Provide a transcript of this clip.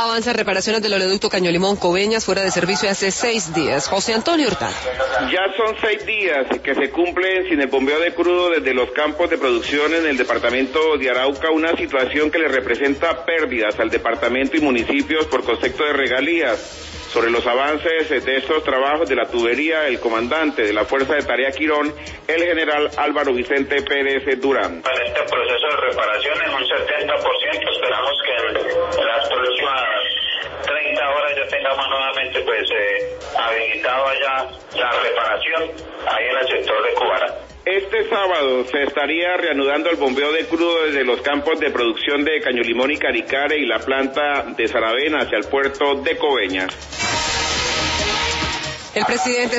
Avanza reparaciones del oleoducto Caño Limón Coveñas, fuera de servicio hace 6 días. José Antonio Hurtado. Ya son 6 días que se cumplen sin el bombeo de crudo desde los campos de producción en el departamento de Arauca, una situación que le representa pérdidas al departamento y municipios por concepto de regalías. Sobre los avances de estos trabajos de la tubería, el comandante de la Fuerza de Tarea Quirón, el general Álvaro Vicente Pérez Durán. En este proceso de reparación en un 70%, esperamos que en las próximas 30 horas ya tengamos nuevamente habilitado allá la reparación ahí en el sector de Cubara. Este sábado se estaría reanudando el bombeo de crudo desde los campos de producción de Caño Limón y Caricare y la planta de Saravena hacia el puerto de Coveñas. El presidente